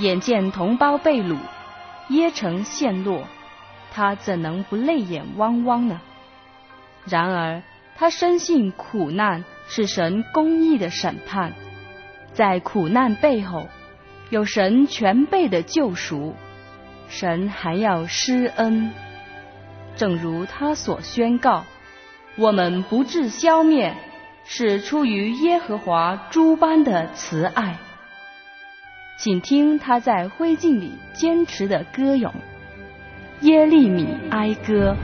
眼见同胞被掳，耶城陷落，他怎能不泪眼汪汪呢？然而他深信苦难是神公义的审判，在苦难背后有神全备的救赎，神还要施恩。正如他所宣告，我们不致消灭，是出于耶和华诸般的慈爱。请听他在灰烬里坚持的歌咏，耶利米哀歌。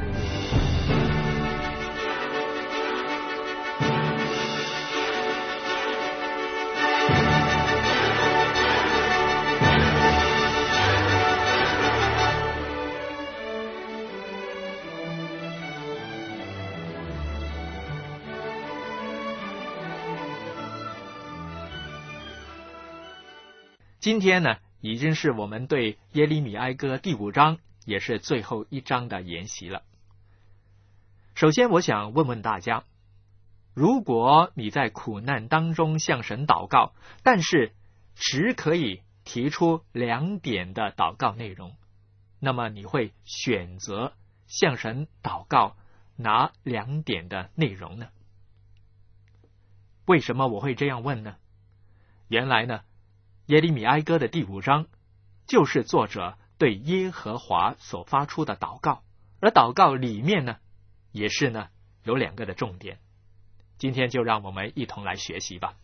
今天呢，已经是我们对耶利米哀歌第5章，也是最后一章的研习了。首先我想问问大家，如果你在苦难当中向神祷告，但是只可以提出2点的祷告内容，那么你会选择向神祷告哪2点的内容呢？为什么我会这样问呢？原来呢，耶利米哀歌的第5章就是作者对耶和华所发出的祷告，而祷告里面呢，也是呢有2个的重点。今天就让我们一同来学习吧。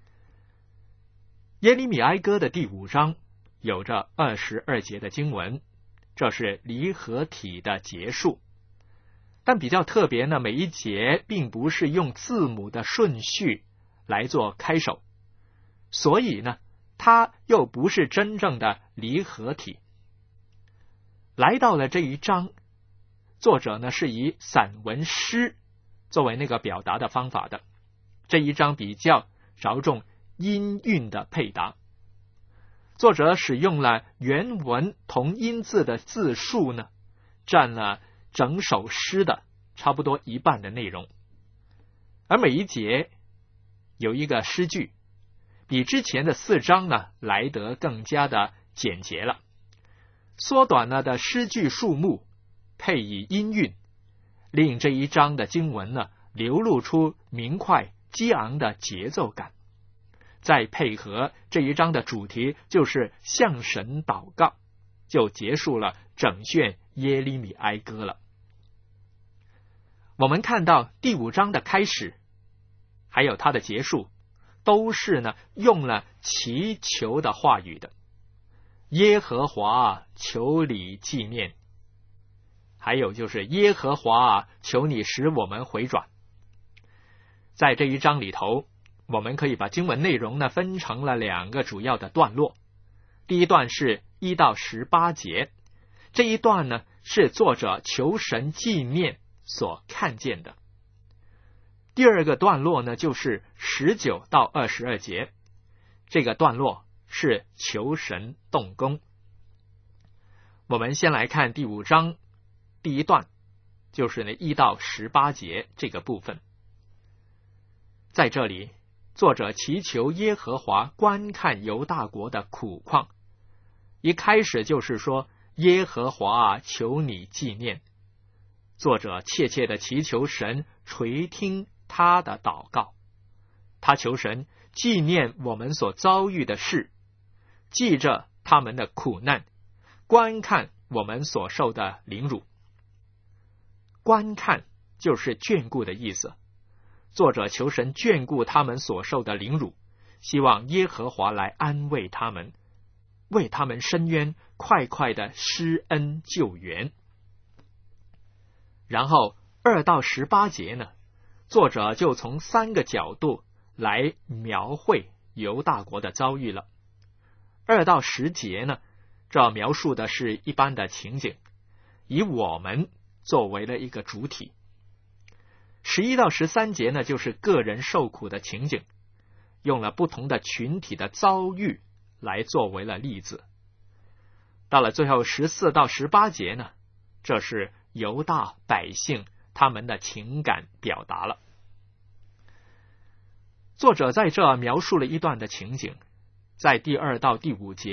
耶利米哀歌的第5章有着22节的经文，这是离合体的结束。但比较特别呢，每一节并不是用字母的顺序来做开首，所以呢它又不是真正的离合体。来到了这一章，作者呢是以散文诗作为那个表达的方法的。这一章比较着重音韵的配搭，作者使用了原文同音字的字数呢，占了整首诗的差不多一半的内容。而每一节有一个诗句，比之前的4章呢来得更加的简洁了，缩短了的诗句数目，配以音韵，令这一章的经文呢流露出明快激昂的节奏感。再配合这一章的主题就是向神祷告，就结束了整卷耶利米哀歌了。我们看到第5章的开始还有它的结束，都是呢用了祈求的话语的。耶和华求你纪念，还有就是耶和华求你使我们回转。在这一章里头，我们可以把经文内容呢分成了2个主要的段落。第一段是1到18节，这一段呢是作者求神纪念所看见的。第2个段落呢就是19到22节，这个段落是求神动工。我们先来看第5章第一段，就是呢1到18节这个部分。在这里，作者祈求耶和华观看犹大国的苦况。一开始就是说，耶和华求你纪念。作者切切的祈求神垂听他的祷告，他求神纪念我们所遭遇的事，记着他们的苦难，观看我们所受的凌辱。观看就是眷顾的意思，作者求神眷顾他们所受的凌辱，希望耶和华来安慰他们，为他们伸冤，快快的施恩救援。然后2到18节呢，作者就从3个角度来描绘犹大国的遭遇了。2到10节呢，这描述的是一般的情景，以我们作为了一个主体。11到13节呢，就是个人受苦的情景，用了不同的群体的遭遇来作为了例子。到了最后14到18节呢，这是犹大百姓他们的情感表达了。作者在这描述了一段的情景，在第2到第5节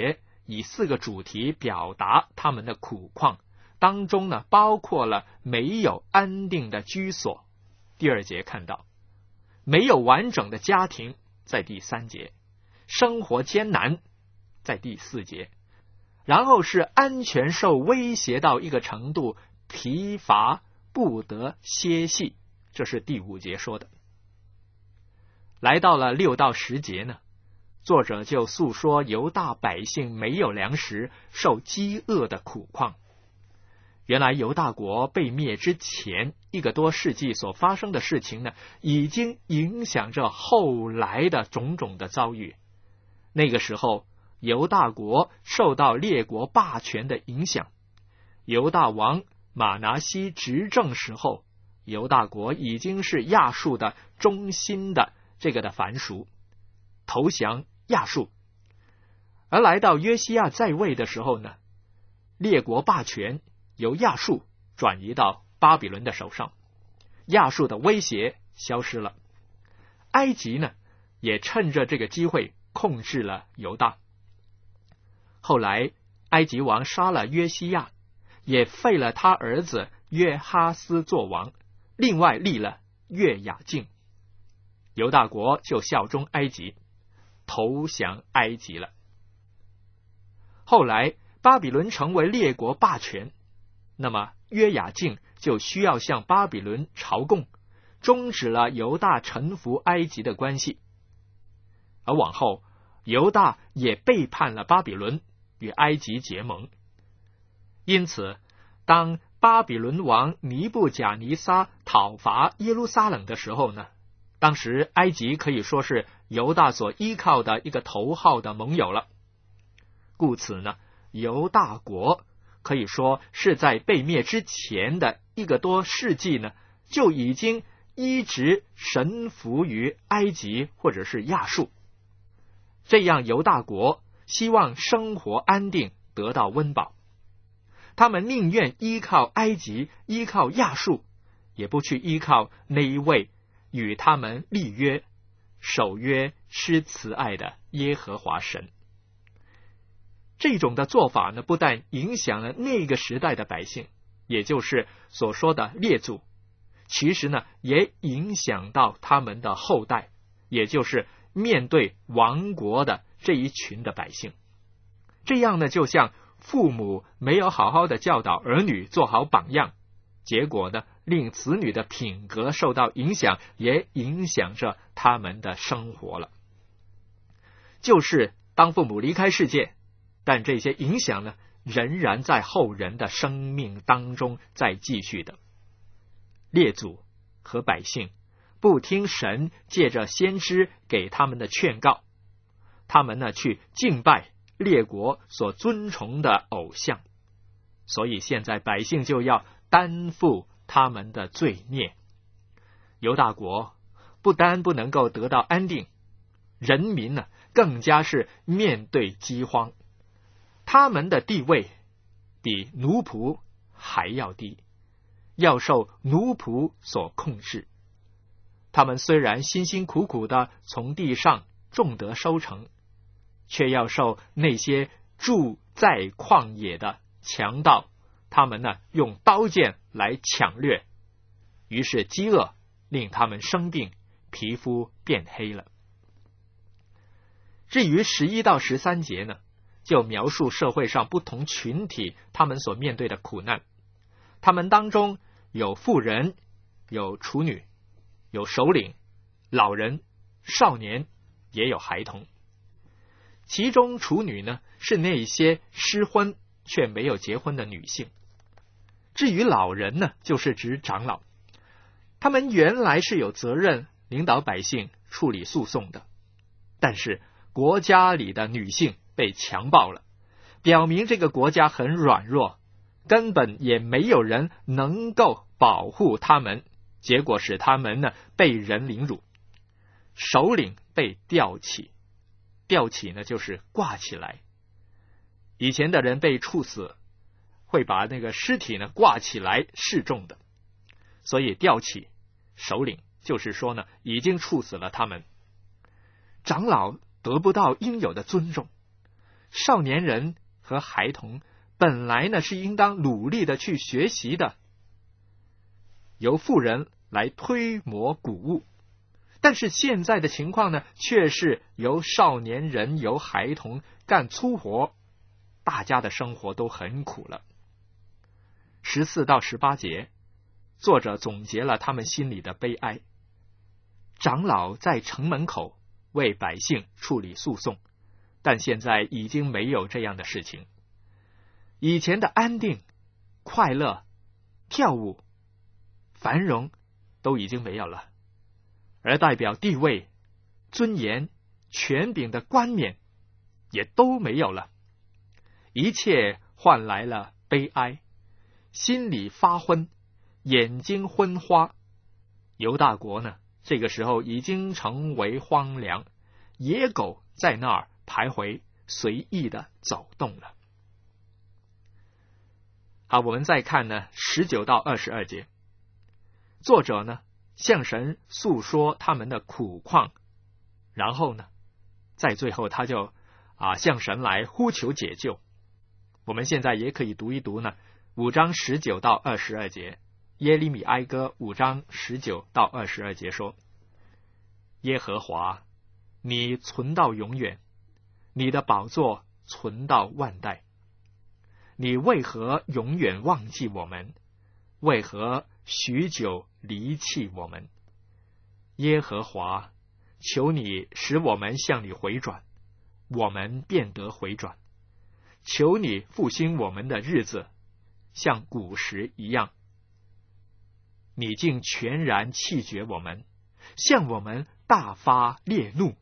以4个主题表达他们的苦况，当中呢包括了没有安定的居所，第2节看到没有完整的家庭，在第3节，生活艰难，在第4节，然后是安全受威胁到一个程度，疲乏不得歇息，这是第5节说的。来到了6到10节呢，作者就诉说犹大百姓没有粮食，受饥饿的苦况。原来犹大国被灭之前1个多世纪所发生的事情呢，已经影响着后来的种种的遭遇。那个时候犹大国受到列国霸权的影响，犹大王马拿西执政时候，犹大国已经是亚述的中心的这个的藩属，投降亚述。而来到约西亚在位的时候呢，列国霸权由亚述转移到巴比伦的手上，亚述的威胁消失了。埃及呢，也趁着这个机会控制了犹大。后来埃及王杀了约西亚，也废了他儿子约哈斯做王，另外立了约雅敬。犹大国就效忠埃及，投降埃及了。后来巴比伦成为列国霸权，那么约雅敬就需要向巴比伦朝贡，终止了犹大臣服埃及的关系。而往后犹大也背叛了巴比伦，与埃及结盟。因此当巴比伦王尼布甲尼撒讨伐耶路撒冷的时候呢，当时埃及可以说是犹大所依靠的一个头号的盟友了。故此呢，犹大国可以说是在被灭之前的1个多世纪呢，就已经一直臣服于埃及或者是亚述。这样犹大国希望生活安定，得到温饱，他们宁愿依靠埃及，依靠亚述，也不去依靠那一位与他们立约、守约、施慈爱的耶和华神。这种的做法呢，不但影响了那个时代的百姓，也就是所说的列祖，其实呢，也影响到他们的后代，也就是面对亡国的这一群的百姓。这样呢，就像父母没有好好的教导儿女做好榜样，结果呢，令子女的品格受到影响，也影响着他们的生活了。就是当父母离开世界，但这些影响呢，仍然在后人的生命当中在继续的。列祖和百姓不听神借着先知给他们的劝告，他们呢去敬拜列国所尊崇的偶像，所以现在百姓就要担负他们的罪孽。犹大国不单不能够得到安定，人民呢更加是面对饥荒，他们的地位比奴仆还要低，要受奴仆所控制。他们虽然辛辛苦苦的从地上种得收成，却要受那些住在旷野的强盗，他们呢用刀剑来抢掠，于是饥饿令他们生病，皮肤变黑了。至于11到13节呢，就描述社会上不同群体他们所面对的苦难。他们当中有妇人，有处女，有首领，老人，少年，也有孩童。其中处女呢，是那些失婚却没有结婚的女性。至于老人呢，就是指长老，他们原来是有责任领导百姓处理诉讼的，但是国家里的女性被强暴了，表明这个国家很软弱，根本也没有人能够保护他们，结果使他们呢被人凌辱。首领被吊起，吊起呢就是挂起来。以前的人被处死，会把那个尸体呢挂起来示众的，所以吊起首领就是说呢已经处死了他们。长老得不到应有的尊重， 少年人和孩童本来呢是应当努力的去学习的，由妇人来推磨谷物，但是现在的情况呢，却是由少年人、由孩童干粗活，大家的生活都很苦了。14到18节，作者总结了他们心里的悲哀。长老在城门口为百姓处理诉讼，但现在已经没有这样的事情。以前的安定、快乐、跳舞、繁荣都已经没有了，而代表地位、尊严、权柄的冠冕也都没有了，一切换来了悲哀，心里发昏，眼睛昏花。犹大国呢，这个时候已经成为荒凉，野狗在那儿徘徊，随意的走动了。好，我们再看呢19到22节，作者呢向神诉说他们的苦况，然后呢在最后他就向神来呼求解救。我们现在也可以读一读呢5章19到22节，耶利米哀歌5章19到22节说：耶和华，你存到永远，你的宝座存到万代。你为何永远忘记我们？为何许久离弃我们？耶和华，求你使我们向你回转，我们便得回转。求你复兴我们的日子，像古时一样。你竟全然弃绝我们，向我们大发烈怒。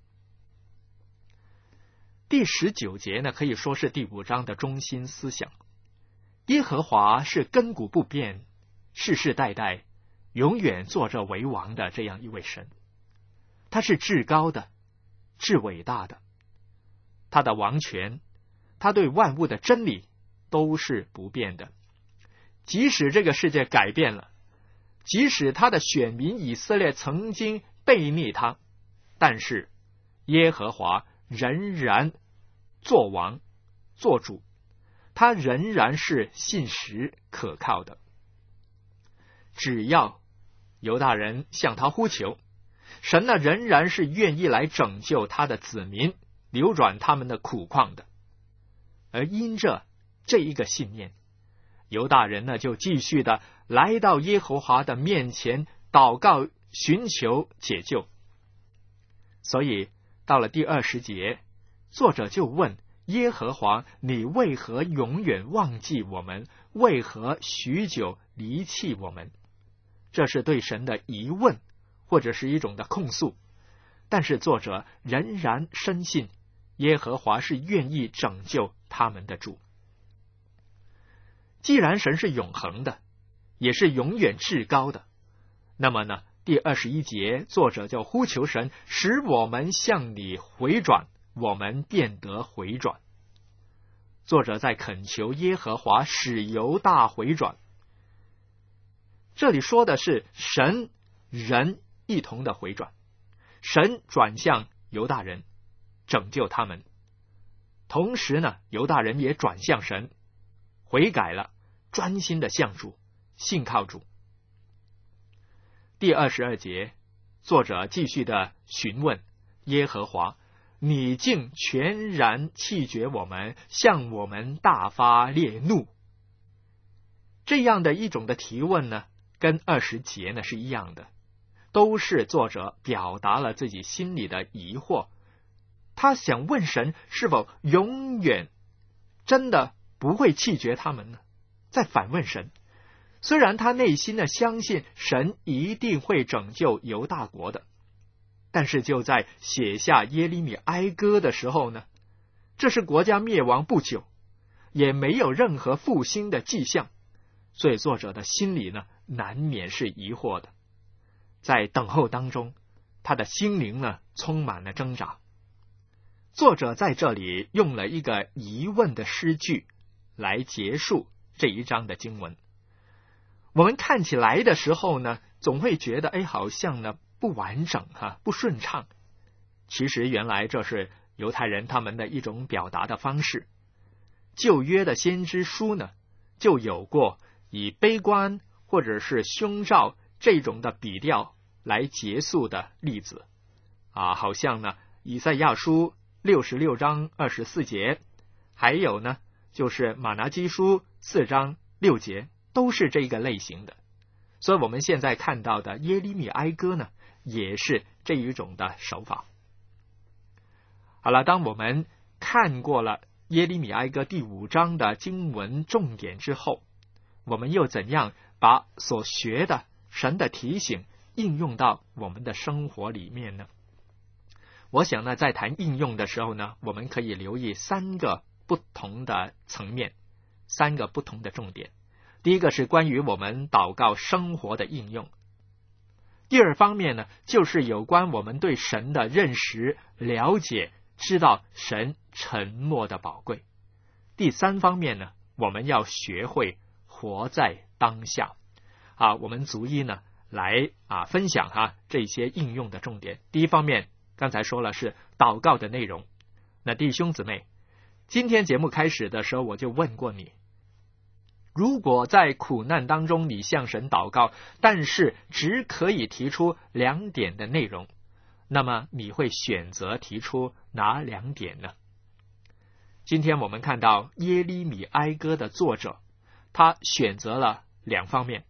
第19节呢，可以说是第5章的中心思想。耶和华是亘古不变，世世代代永远坐着为王的这样一位神，他是至高的、至伟大的，他的王权，他对万物的真理都是不变的。即使这个世界改变了，即使他的选民以色列曾经背逆他，但是耶和华仍然做王做主，他仍然是信实可靠的。只要犹大人向他呼求，神呢仍然是愿意来拯救他的子民，扭转他们的苦况的。而因着这一个信念，犹大人呢就继续的来到耶和华的面前祷告，寻求解救。所以到了第20节，作者就问耶和华，你为何永远忘记我们？为何许久离弃我们？这是对神的疑问，或者是一种的控诉。但是作者仍然深信耶和华是愿意拯救他们的主。既然神是永恒的，也是永远至高的，那么呢，第21节作者就呼求神，使我们向你回转，我们便得回转。作者在恳求耶和华使犹大回转。这里说的是神人一同的回转，神转向犹大人，拯救他们。同时呢，犹大人也转向神，悔改了，专心的向主，信靠主。第22节，作者继续的询问耶和华，你竟全然弃绝我们，向我们大发烈怒。这样的一种的提问呢，跟20节呢是一样的，都是作者表达了自己心里的疑惑。他想问神是否永远真的不会弃绝他们呢？再反问神。虽然他内心呢相信神一定会拯救犹大国的，但是就在写下耶利米哀歌的时候呢，这是国家灭亡不久，也没有任何复兴的迹象，所以作者的心里呢难免是疑惑的。在等候当中，他的心灵呢充满了挣扎。作者在这里用了一个疑问的诗句来结束这一章的经文。我们看起来的时候呢，总会觉得好像呢不完整不顺畅。其实原来这是犹太人他们的一种表达的方式。旧约的先知书呢，就有过以悲观或者是凶兆这种的笔调来结束的例子好像呢以赛亚书66章24节，还有呢就是马拿基书4章6节，都是这个类型的。所以我们现在看到的耶利米哀歌呢，也是这一种的手法。好了，当我们看过了耶利米哀歌第5章的经文重点之后，我们又怎样把所学的神的提醒应用到我们的生活里面呢？我想呢，在谈应用的时候呢，我们可以留意3个不同的层面，3个不同的重点。第一个是关于我们祷告生活的应用。第二方面呢，就是有关我们对神的认识、了解，知道神沉默的宝贵。第3方面呢，我们要学会活在当下。我们逐一呢来分享这些应用的重点。第一方面，刚才说了是祷告的内容。那弟兄姊妹，今天节目开始的时候我就问过你，如果在苦难当中你向神祷告，但是只可以提出2点的内容，那么你会选择提出哪2点呢？今天我们看到耶利米哀歌的作者，他选择了2方面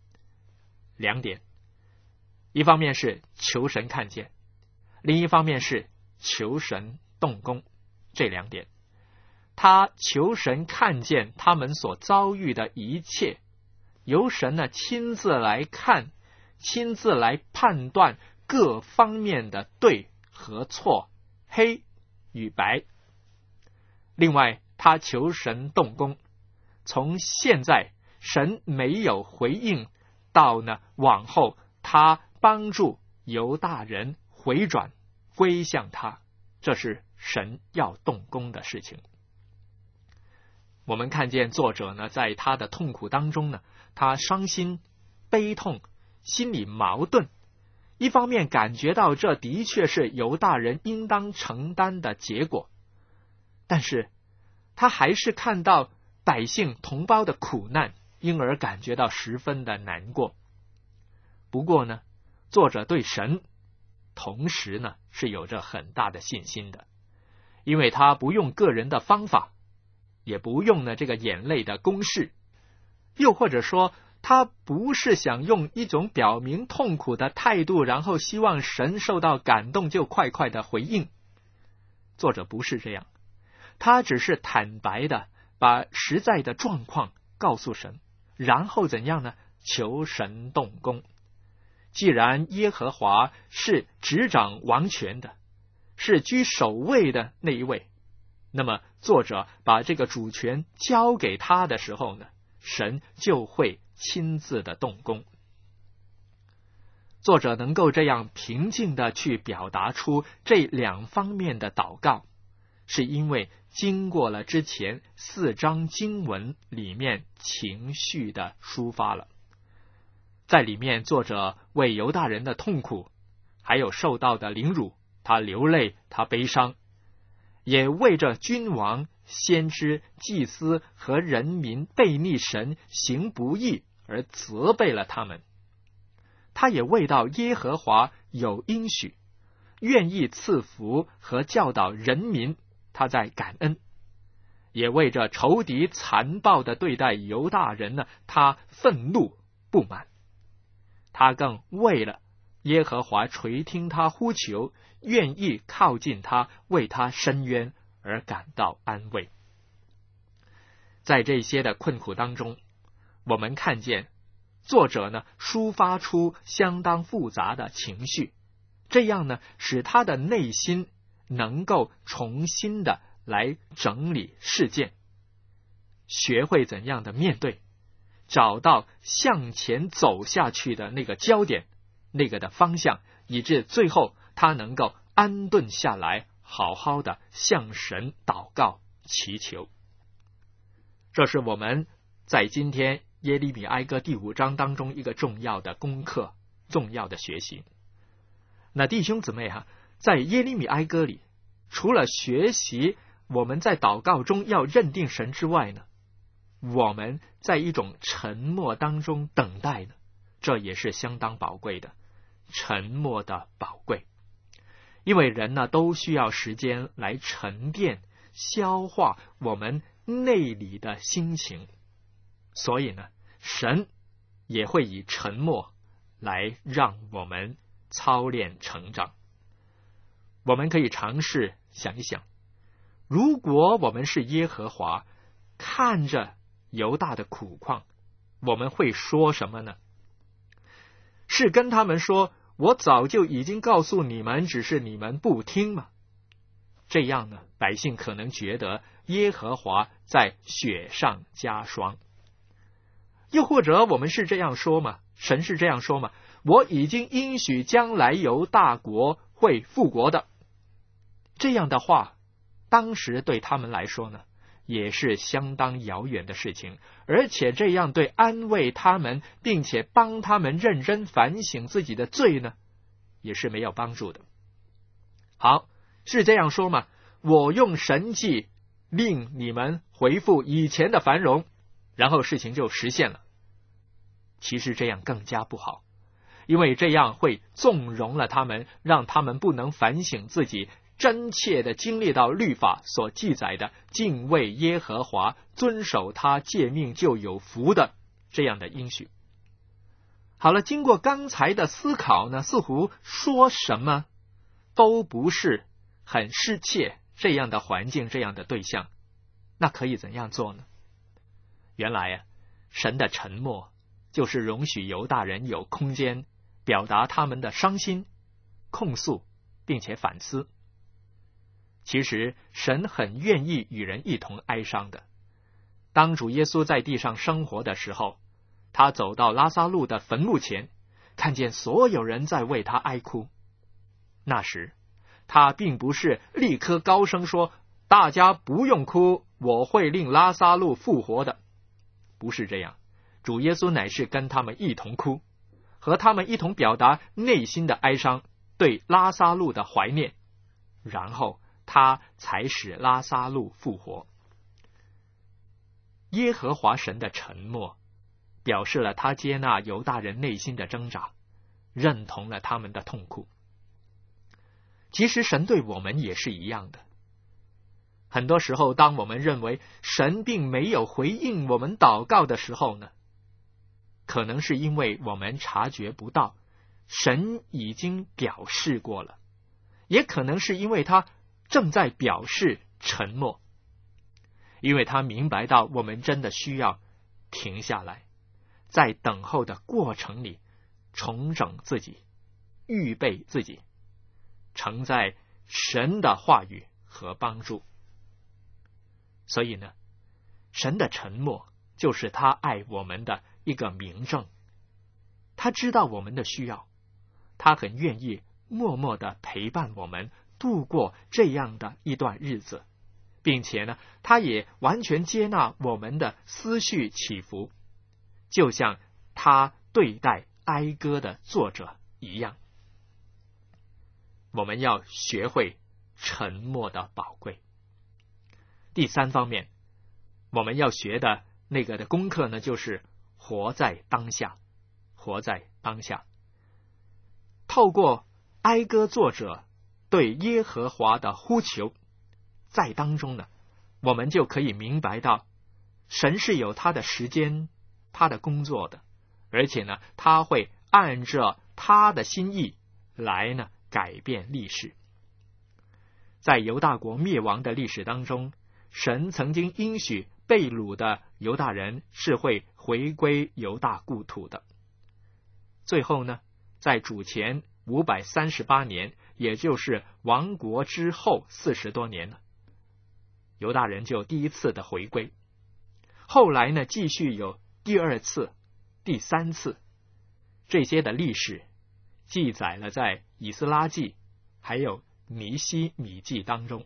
，2点。一方面是求神看见，另一方面是求神动工，这2点。他求神看见他们所遭遇的一切，由神呢亲自来看，亲自来判断各方面的对和错，黑与白。另外他求神动工，从现在神没有回应到呢往后他帮助犹大人回转归向他，这是神要动工的事情。我们看见作者呢，在他的痛苦当中呢，他伤心、悲痛、心里矛盾。一方面感觉到这的确是犹大人应当承担的结果，但是他还是看到百姓同胞的苦难，因而感觉到十分的难过。不过呢，作者对神同时呢是有着很大的信心的，因为他不用个人的方法，也不用呢这个眼泪的公式，又或者说他不是想用一种表明痛苦的态度，然后希望神受到感动就快快的回应。作者不是这样，他只是坦白的把实在的状况告诉神，然后怎样呢？求神动工。既然耶和华是执掌王权的，是居首位的那一位，那么作者把这个主权交给他的时候呢，神就会亲自的动工。作者能够这样平静的去表达出这2方面的祷告，是因为经过了之前4章经文里面情绪的抒发了。在里面，作者为犹大人的痛苦还有受到的凌辱，他流泪，他悲伤，也为着君王、先知、祭司和人民悖逆神、行不义而责备了他们。他也为到耶和华有应许，愿意赐福和教导人民，他在感恩。也为着仇敌残暴的对待犹大人呢，他愤怒不满。他更为了耶和华垂听他呼求，愿意靠近他，为他伸冤而感到安慰。在这些的困苦当中，我们看见作者呢抒发出相当复杂的情绪，这样呢使他的内心能够重新的来整理事件，学会怎样的面对，找到向前走下去的那个焦点，那个的方向，以致最后他能够安顿下来，好好的向神祷告祈求。这是我们在今天耶利米哀歌第5章当中一个重要的功课，重要的学习。那弟兄姊妹在耶利米哀歌里除了学习我们在祷告中要认定神之外呢，我们在一种沉默当中等待呢，这也是相当宝贵的，沉默的宝贵。因为人呢都需要时间来沉淀消化我们内里的心情，所以呢神也会以沉默来让我们操练成长。我们可以尝试想一想，如果我们是耶和华，看着犹大的苦况，我们会说什么呢？是跟他们说，我早就已经告诉你们，只是你们不听吗？这样呢，百姓可能觉得耶和华在雪上加霜。又或者我们是这样说吗？神是这样说吗？我已经应许将来犹大国会复国的。这样的话，当时对他们来说呢，也是相当遥远的事情，而且这样对安慰他们，并且帮他们认真反省自己的罪呢，也是没有帮助的。好，是这样说吗？我用神迹令你们恢复以前的繁荣，然后事情就实现了。其实这样更加不好，因为这样会纵容了他们，让他们不能反省自己，真切的经历到律法所记载的敬畏耶和华，遵守他诫命就有福的这样的应许。好了，经过刚才的思考呢，似乎说什么都不是很适切这样的环境，这样的对象，那可以怎样做呢？原来神的沉默就是容许犹大人有空间表达他们的伤心、控诉，并且反思。其实神很愿意与人一同哀伤的。当主耶稣在地上生活的时候，他走到拉撒路的坟墓前，看见所有人在为他哀哭。那时他并不是立刻高声说，大家不用哭，我会令拉撒路复活的。不是这样，主耶稣乃是跟他们一同哭，和他们一同表达内心的哀伤，对拉撒路的怀念，然后他才使拉撒路复活。耶和华神的沉默表示了他接纳犹大人内心的挣扎，认同了他们的痛苦。其实神对我们也是一样的。很多时候，当我们认为神并没有回应我们祷告的时候呢，可能是因为我们察觉不到神已经表示过了，也可能是因为他正在表示沉默，因为他明白到我们真的需要停下来，在等候的过程里重整自己，预备自己，承载神的话语和帮助。所以呢，神的沉默就是他爱我们的一个明证。他知道我们的需要，他很愿意默默地陪伴我们度过这样的一段日子，并且呢，他也完全接纳我们的思绪起伏，就像他对待哀歌的作者一样。我们要学会沉默的宝贵。第三方面，我们要学的那个的功课呢，就是活在当下。活在当下，透过哀歌作者对耶和华的呼求，在当中呢，我们就可以明白到神是有他的时间，他的工作的，而且呢，他会按着他的心意来呢改变历史。在犹大国灭亡的历史当中，神曾经应许被掳的犹大人是会回归犹大故土的。最后呢，在主前538年，也就是亡国之后40多年了，犹大人就第一次的回归。后来呢，继续有第二次、第三次，这些的历史记载了在以斯拉记还有尼希米记当中。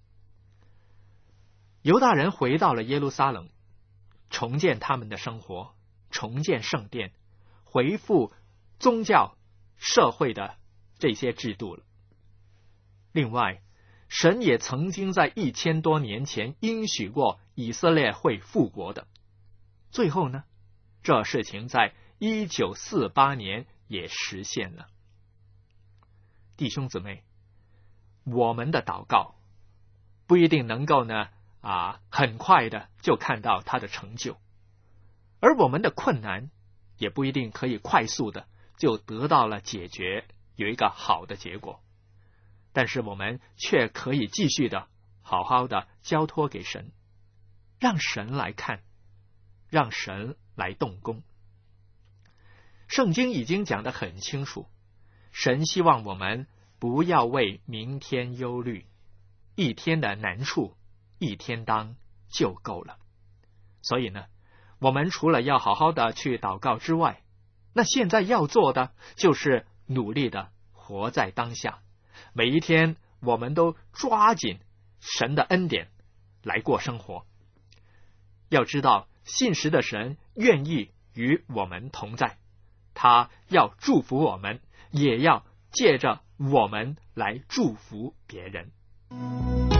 犹大人回到了耶路撒冷，重建他们的生活，重建圣殿，恢复宗教社会的这些制度了。另外， 神也曾经在1000多年前应许过以色列会复国的。最后呢，这事情在1948年也实现了。弟兄姊妹，我们的祷告不一定能够呢很快的就看到它的成就，而我们的困难也不一定可以快速的就得到了解决，有一个好的结果。但是我们却可以继续的好好的交托给神，让神来看，让神来动工。圣经已经讲得很清楚，神希望我们不要为明天忧虑，一天的难处一天当就够了。所以呢，我们除了要好好的去祷告之外，那现在要做的就是努力的活在当下，每一天我们都抓紧神的恩典来过生活。要知道，信实的神愿意与我们同在，他要祝福我们，也要借着我们来祝福别人。